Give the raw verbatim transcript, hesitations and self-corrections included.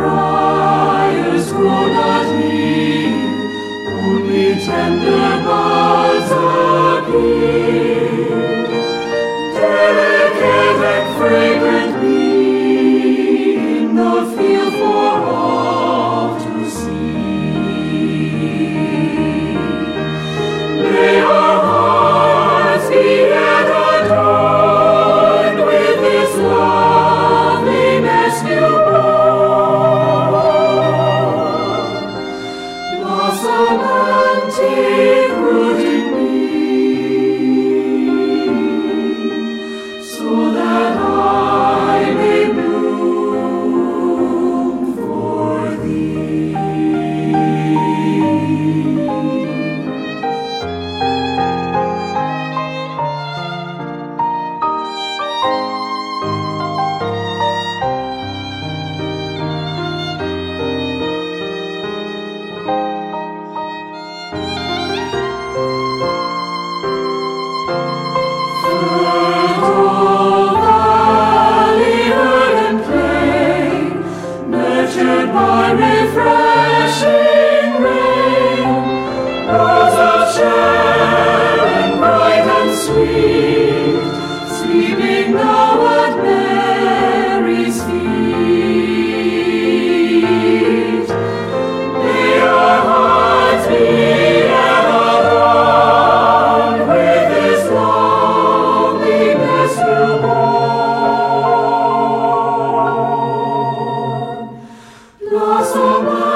briars grow not here, only tender buds appear, delicate and fragrant be in the field for all to see. May our hearts be yet adorned with this loveliness newborn. Blossom and take root in me, so that I may bloom for thee. Nurtured by refreshing rain, rose of Sharon, bright and sweet, sleeping now at Mary's feet. May our hearts be yet adorned with this loveliness newborn. Blossom